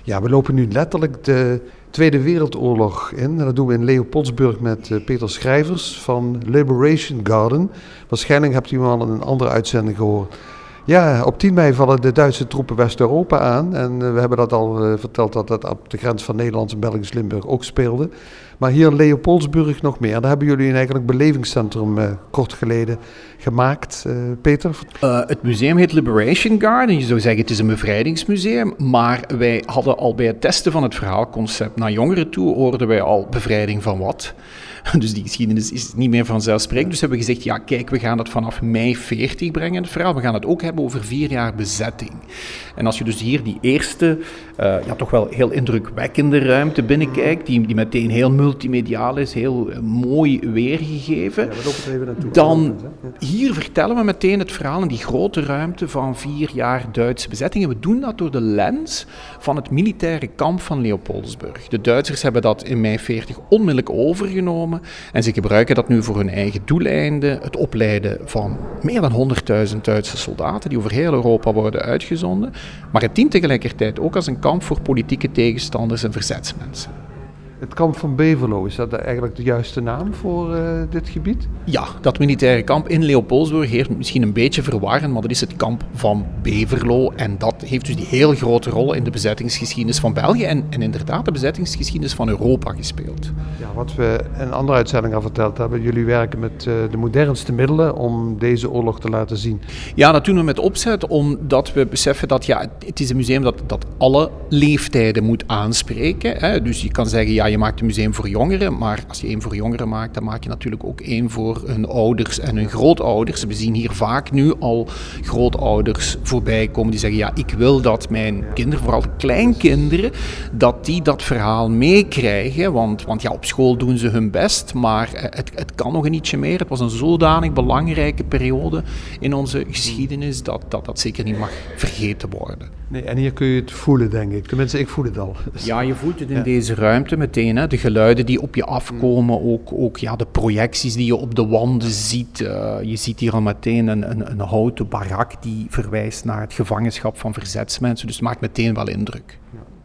Ja, we lopen nu letterlijk de Tweede Wereldoorlog in. En dat doen we in Leopoldsburg met Peter Schrijvers van Liberation Garden. Waarschijnlijk hebt u hem al in een andere uitzending gehoord. Ja, op 10 mei vallen de Duitse troepen West-Europa aan. En we hebben dat al verteld dat dat op de grens van Nederland en Belgisch Limburg ook speelde. Maar hier in Leopoldsburg nog meer. Daar hebben jullie een eigenlijk belevingscentrum kort geleden gemaakt. Peter? Het museum heet Liberation Garden. Je zou zeggen het is een bevrijdingsmuseum. Maar wij hadden al bij het testen van het verhaalconcept naar jongeren toe, hoorden wij al bevrijding van wat. Dus die geschiedenis is niet meer vanzelfsprekend. Dus hebben we gezegd, ja kijk, we gaan dat vanaf mei 40 brengen, het verhaal. We gaan het ook hebben over 4 jaar bezetting. En als je dus hier die eerste, toch wel heel indrukwekkende ruimte binnenkijkt, die meteen heel multimediaal is, heel mooi weergegeven, dan hier vertellen we meteen het verhaal in die grote ruimte van 4 jaar Duitse bezetting. En we doen dat door de lens van het militaire kamp van Leopoldsburg. De Duitsers hebben dat in mei 40 onmiddellijk overgenomen. En ze gebruiken dat nu voor hun eigen doeleinden. Het opleiden van meer dan 100.000 Duitse soldaten die over heel Europa worden uitgezonden. Maar het dient tegelijkertijd ook als een kamp voor politieke tegenstanders en verzetsmensen. Het kamp van Beverlo, is dat eigenlijk de juiste naam voor dit gebied? Ja, dat militaire kamp in Leopoldsburg heet misschien een beetje verwarrend, maar dat is het kamp van Beverlo. En dat heeft dus die heel grote rol in de bezettingsgeschiedenis van België en inderdaad de bezettingsgeschiedenis van Europa gespeeld. Ja, wat we in een andere uitzending al verteld hebben, jullie werken met de modernste middelen om deze oorlog te laten zien. Ja, dat doen we met opzet, omdat we beseffen dat het is een museum dat alle leeftijden moet aanspreken. Hè. Dus je kan zeggen, ja, je maakt een museum voor jongeren, maar als je één voor jongeren maakt, dan maak je natuurlijk ook één voor hun ouders en hun grootouders. We zien hier vaak nu al grootouders voorbij komen die zeggen, ja, ik wil dat mijn kinderen, vooral de kleinkinderen, dat die dat verhaal meekrijgen, want ja, op school doen ze hun best, maar het kan nog een ietsje meer. Het was een zodanig belangrijke periode in onze geschiedenis dat zeker niet mag vergeten worden. Nee, en hier kun je het voelen, denk ik. Tenminste, ik voel het al. Ja, je voelt het in deze ruimte meteen. Hè? De geluiden die op je afkomen, ook ja, de projecties die je op de wanden ziet. Je ziet hier al meteen een houten barak die verwijst naar het gevangenschap van verzetsmensen. Dus het maakt meteen wel indruk. Ja.